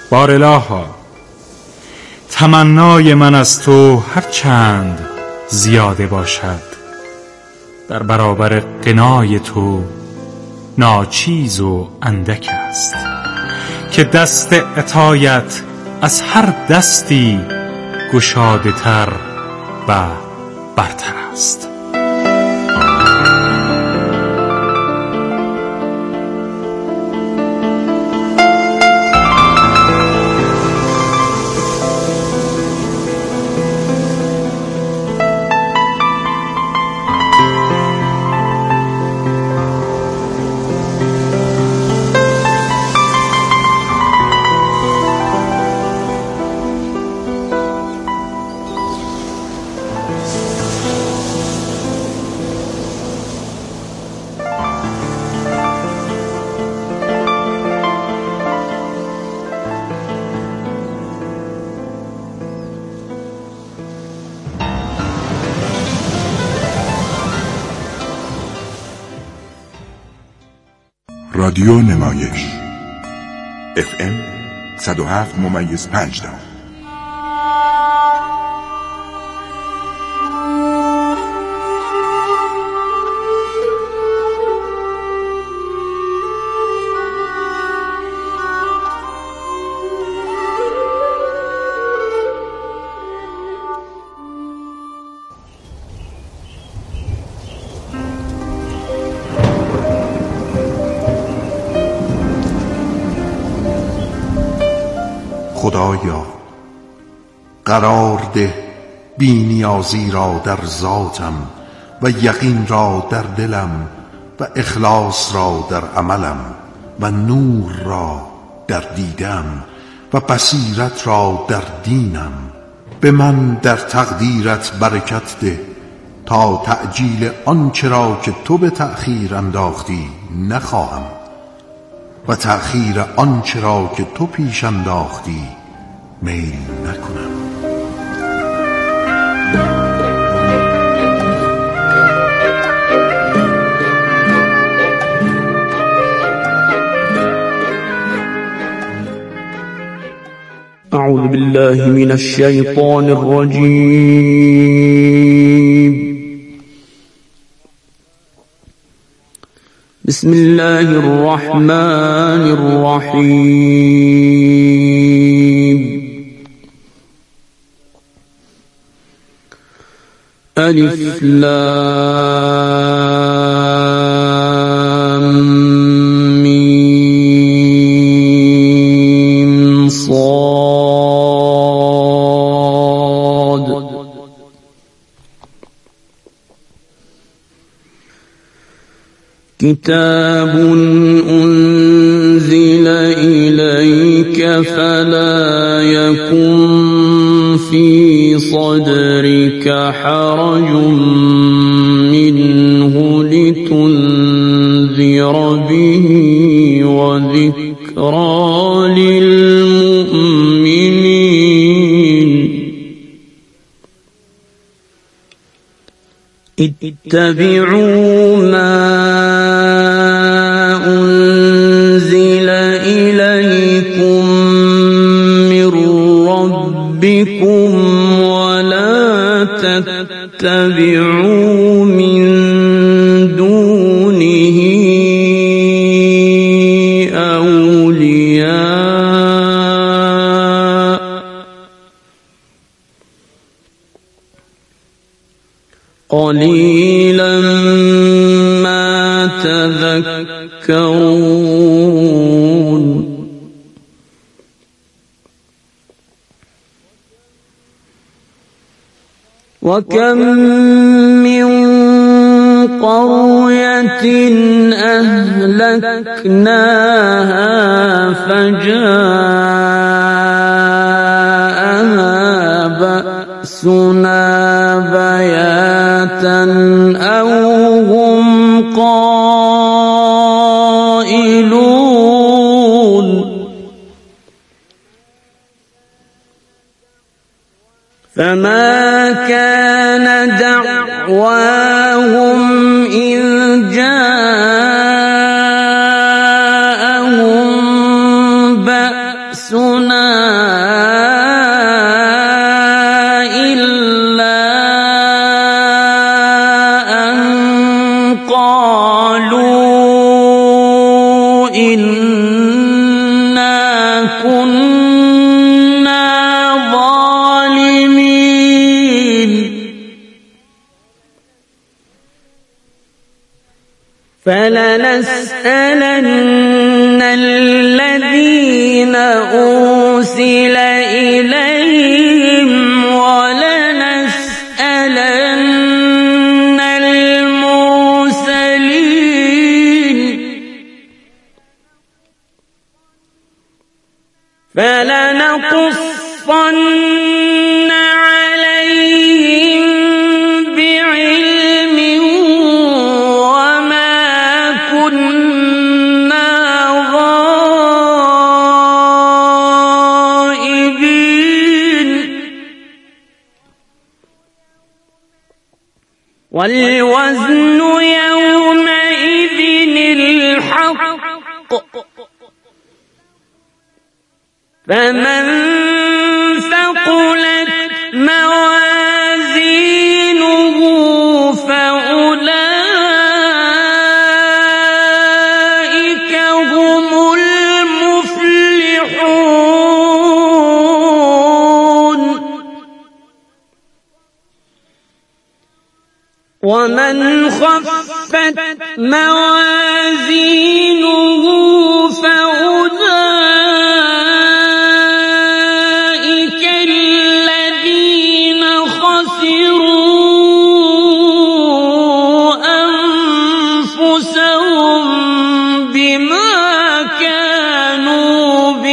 بارالها، تمنای من از تو هر چند زیاده باشد، در برابر غنای تو ناچیز و اندک است. که دست عطایت از هر دستی گشاده تر و برتر است. رادیو نمایش FM 107.5. خدایا قرار ده بی نیازی را در ذاتم و یقین را در دلم و اخلاص را در عملم و نور را در دیدم و بصیرت را در دینم. به من در تقدیرت برکت ده تا تعجیل آنچه را که تو به تأخیر انداختی نخواهم و تأخیر آنچه را که تو پیش انداختی میل نکنم. اعوذ بالله من الشیطان الرجیم. بسم الله الرحمن الرحیم. الف لام میم صاد. کتاب انزل الیک فلا یکن فی صدرک حرج منه لتنذر به وذکری للمؤمنین. اتبعوا ما انزل الیکم من ربکم ولا تتبعوا من دونه اولیاء قلیلا ما تذکرون. وكم من قرية أهلكناها فجاءها بأسنا بياتا أو هم قائلون. فما كان دعواهم إذ جاءهم بأسنا فلنسألن الذين أرسل إليهم ولنسألن المرسلين فلنقصن عليهم بعلم وما كنا غائبين والوزن يومئذ الحق فمن ثقلت موازينه فأولئك هم المفلحون ومن خفت موازينه فأولئك الذين خسروا أنفسهم بما كانوا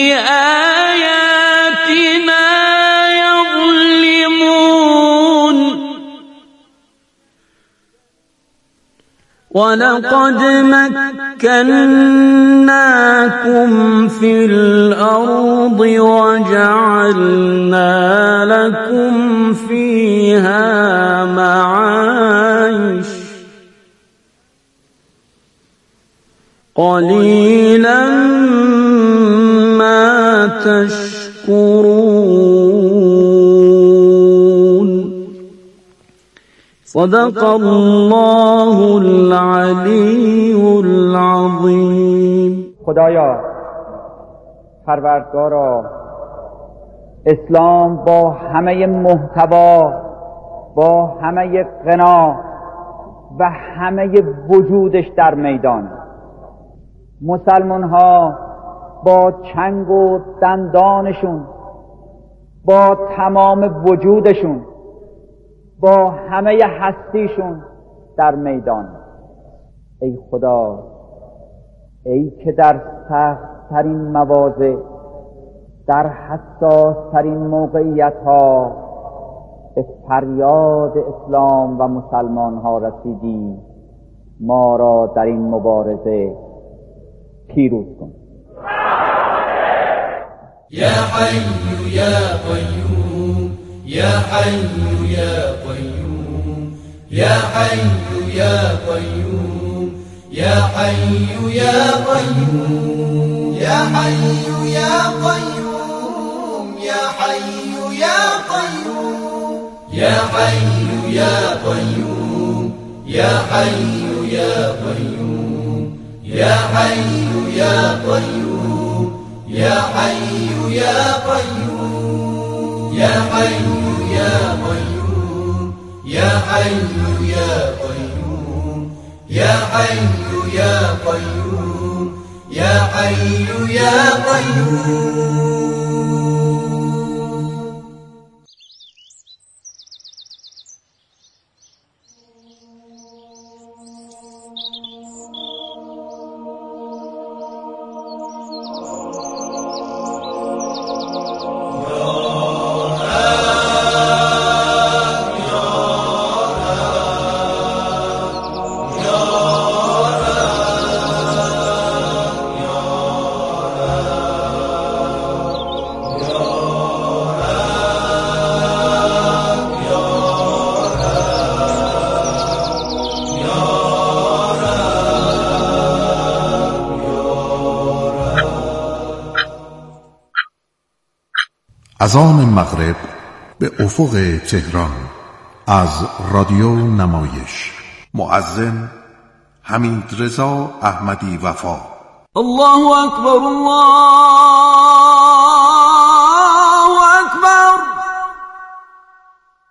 بآياتنا يظلمون ولقد مكناكم في الأرض وجعلنا لكم فيها معايش قليلا ما تشكرون صدق الله العلی العظیم. خدایا پروردگارا، اسلام با همه محتوا، با همه غنا و همه وجودش در میدان، مسلمان ها با چنگ و دندانشون، با تمام وجودشون، با همه هستیشون در میدان. ای خدا، ای که در سخت ترین مواضع، در حساس ترین موقعیت ها به فریاد اسلام و مسلمان ها رسیدی، ما را در این مبارزه پیروز کن. یا حی یا قیوم، یا حی یا قیوم، یا حی یا قیوم، یا حی یا قیوم، یا حی یا قیوم، یا حی یا قیوم، یا حی یا قیوم، یا حی یا قیوم، یا حی یا قیوم، یا حی یا قیوم، یا حی یا قیوم، یا حی یا قیوم، یا حی یا قیوم، یا حی یا قیوم. اذان مغرب به افق تهران از رادیو نمایش. مؤذن حمیدرضا احمدی وفا. الله اکبر، الله اکبر،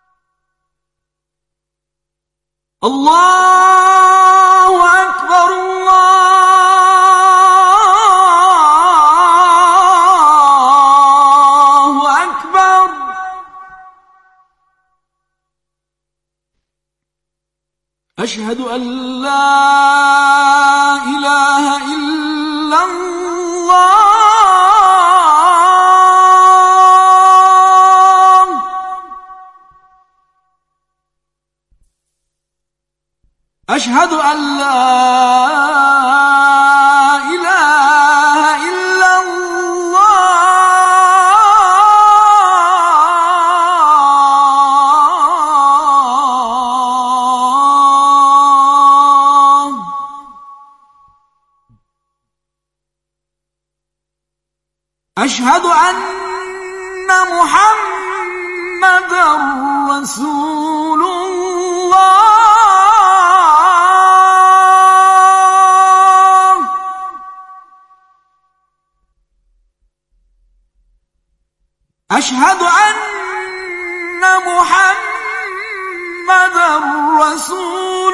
الله اکبر. أشهد أن لا إله إلا الله. أشهد أن لا إله إلا الله. أشهد أن محمدًا رسول الله. أشهد أن محمدًا رسول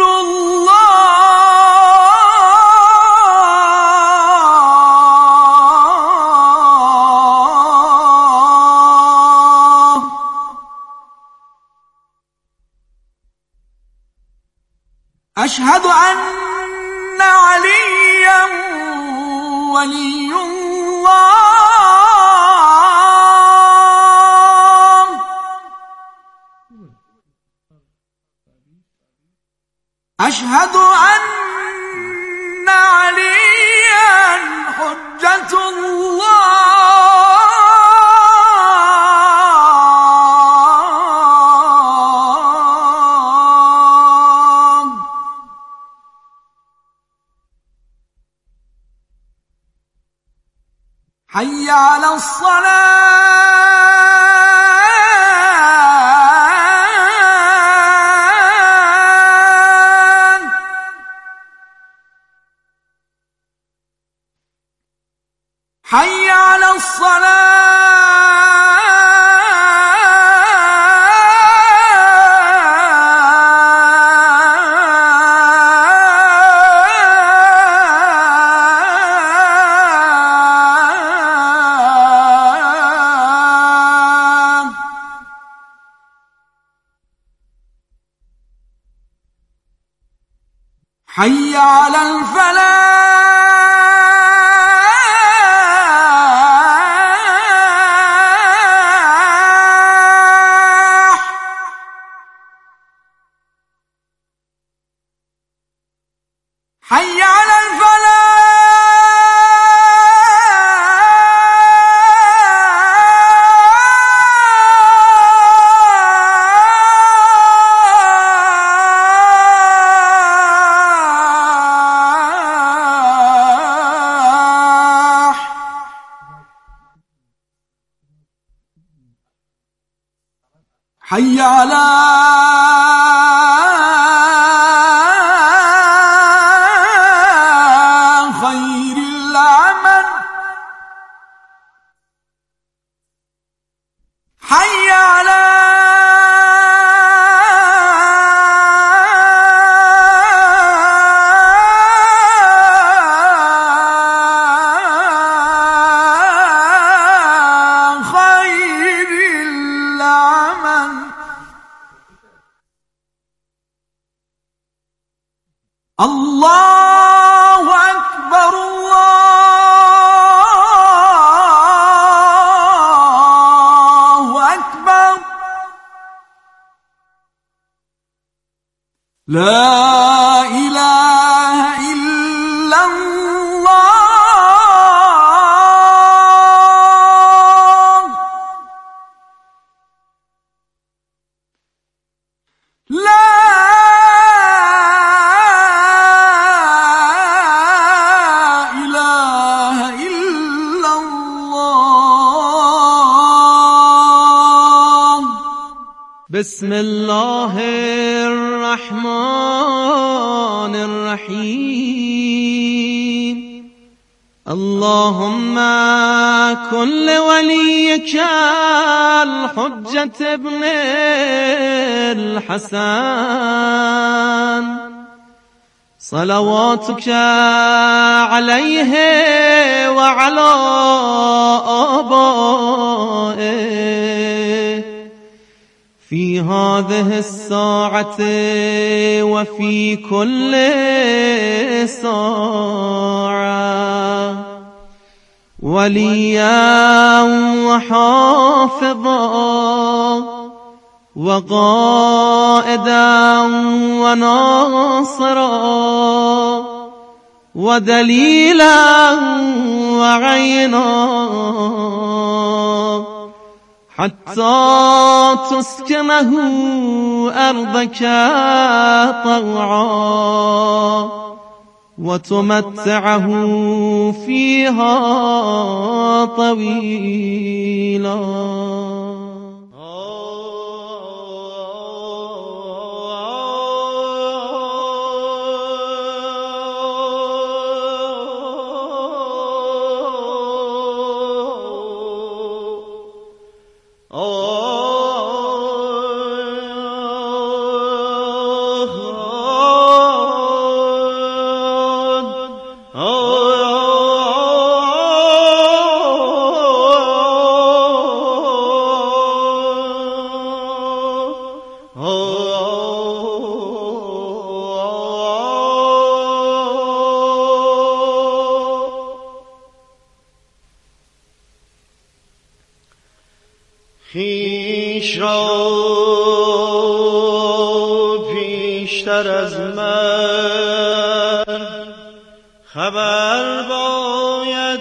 الله. أشهد أن عليًّا ولي الله. أشهد أن عليًّا حجة الله. حي على الصلاة. حي على الصلاة. حي على الفلاح. حي على الفلاح. حي على خير العمل. حي على خير العمل. الله أكبر الله أكبر. لا إله إلا الله. لا إله إلا الله. بسم الله الرحمن الرحيم. اللهم كن لوليك الحجة ابن الحسن صلواتك عليه وعلى آبائه في في هذه الساعة وفي كل ساعة وليا وحافظا وقائدا وناصرا ودليلا وعينا حتى تسكنه أرضك طوعا وتمتعه فيها طويلا. خویش را پیشتر از من خبر باید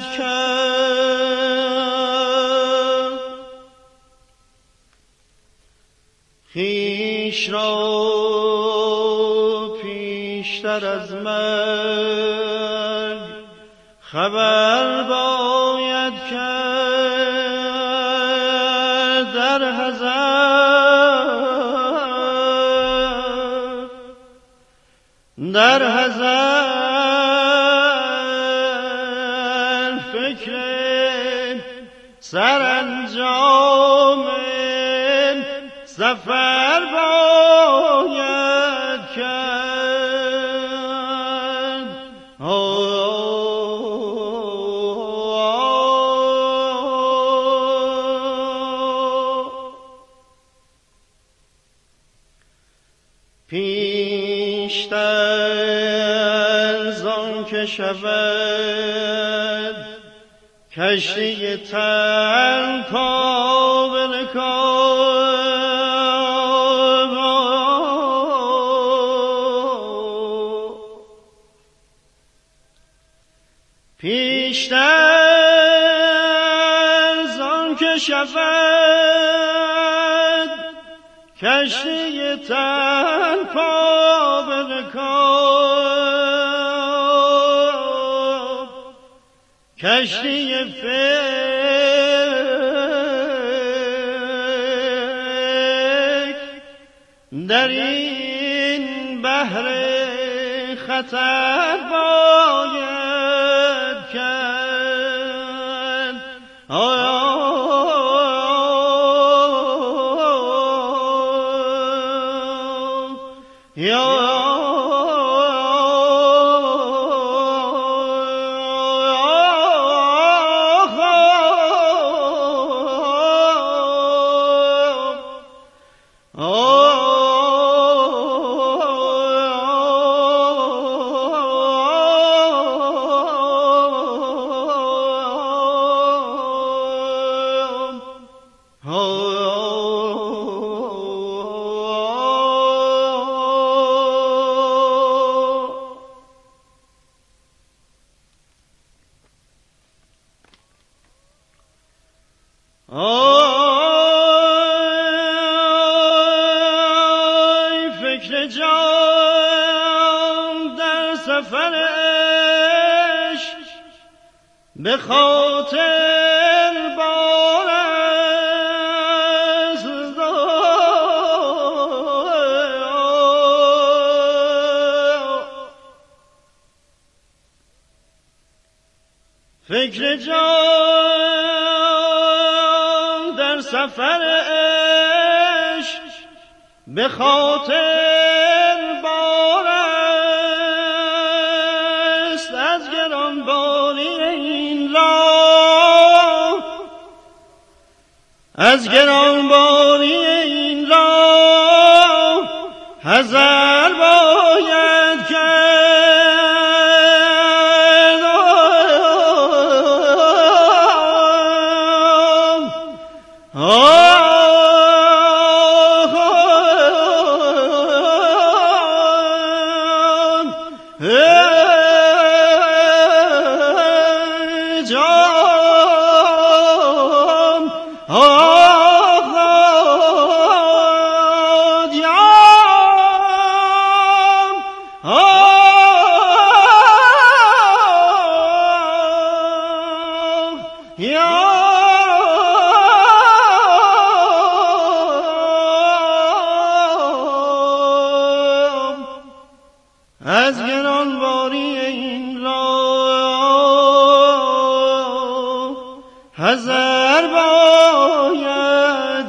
کرد، خویش را پیشتر از من خبر باید کرد، در حذر فکر سرانجام سفر باید کرد. پیشتر زان که شود کشتی تن قابل کار، پیشتر زان که شود کشتی تن قابل کار، کشتی فکر در این بحر خطر باید کرد. فکر جان در سفرش به خاطر بارست، فکر جان در سفرش به خاطر بارست، از گرانباری این راه، از گرانباری این راه حذر باید کرد. از گرانباری این راه حذر باید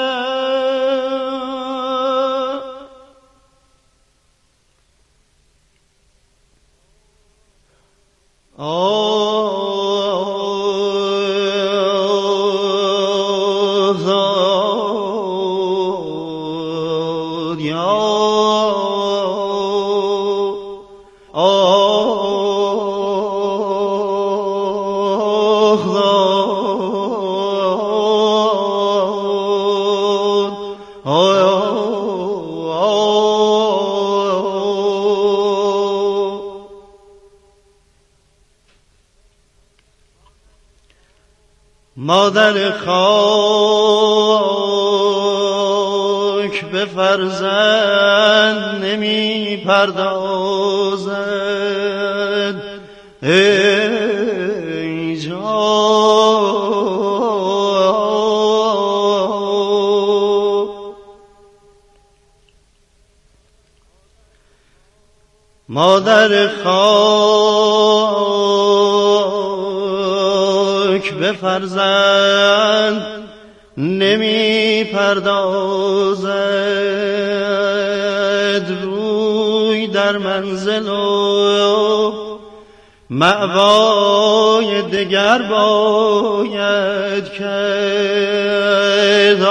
کرد. مادر خاک به فرزند نمی پردازد، ای جان. مادر خاک به فرزند نمی پردازد، روی در منزل و مأوای دگر باید کرد.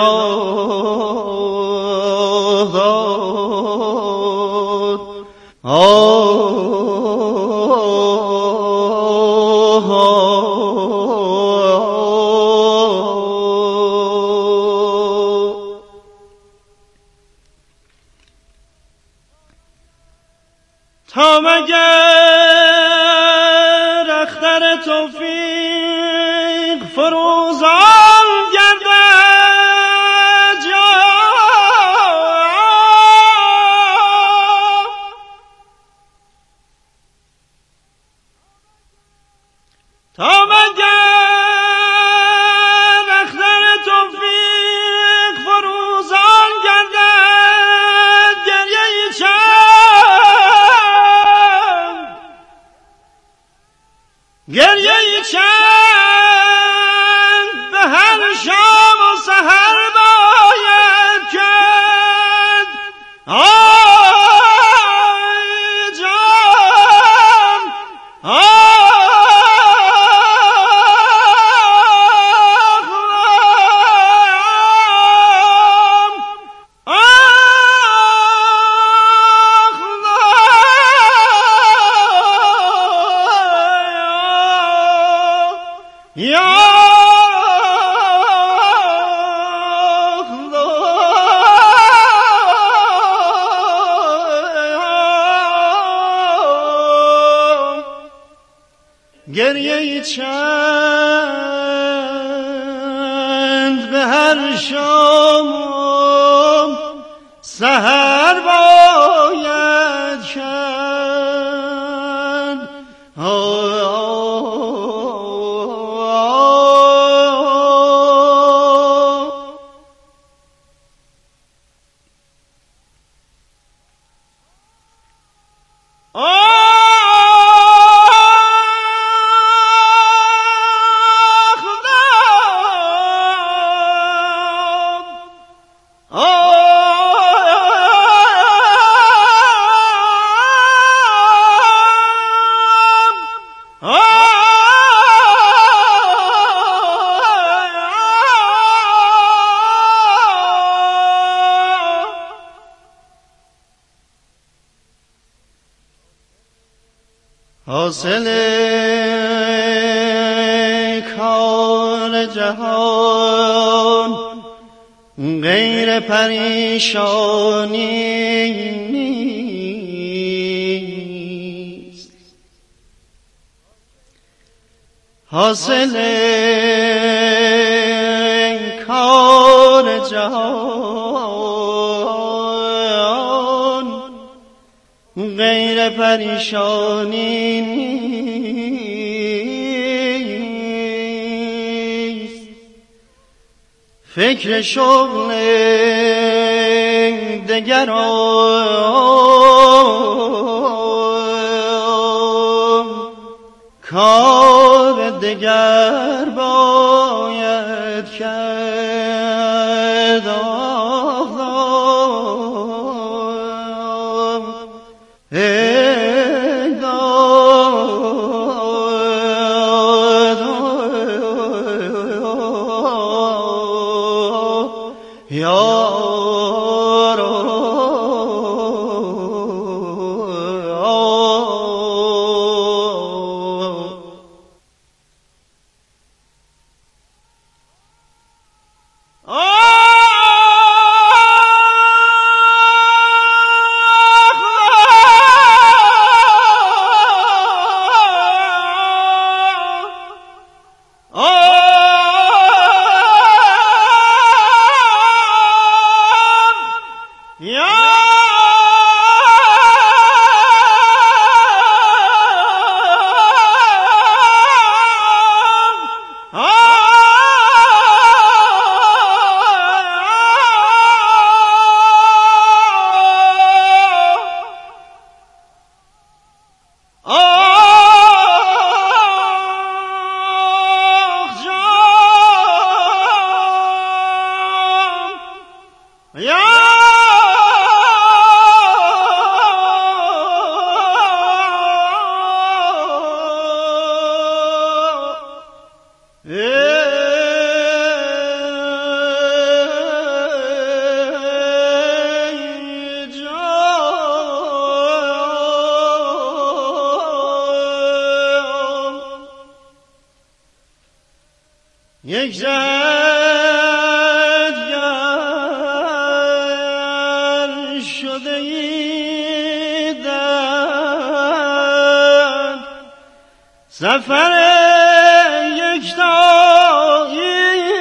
تا مگر اختر توفیق فروزان گردد تا مگر اختر توفیق فروزان گردد، گریه چند به هر شام و سحر باید کرد. آی جان، گریه چند به هر شام سحر باید کرد. حاصل کار جهان غیر پریشانی نیست. حاصل کار جهان غیر پریشانی نیست. فکر شغل دگران کار دگر باید کرد. یک جدگر شده ای در سفر یکتایی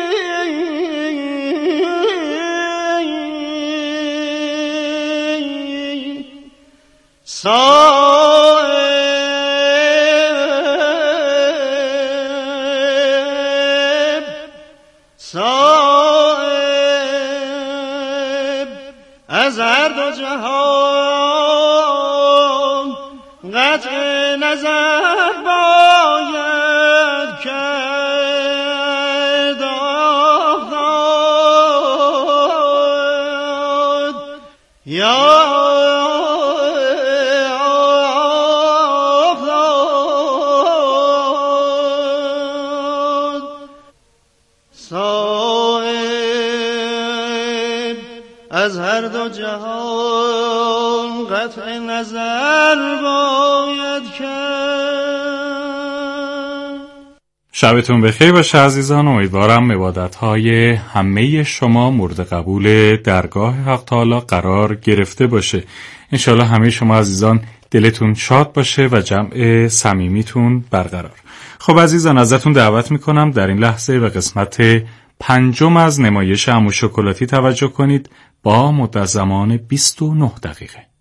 صائب از هر دو جهان قطع نظر باید کرد. یا از هر دو جهان قطع نظر باید کرد. شبتون بخیر باشه عزیزان. امیدوارم عبادت‌های همه شما مورد قبول درگاه حق تعالی قرار گرفته باشه. انشالله همه شما عزیزان دلتون شاد باشه و جمع صمیمیتون برقرار. خب عزیزان ازتون دعوت میکنم در این لحظه به قسمت 5 از نمایش عمو شکلاتی توجه کنید با مدت زمان 29 دقیقه.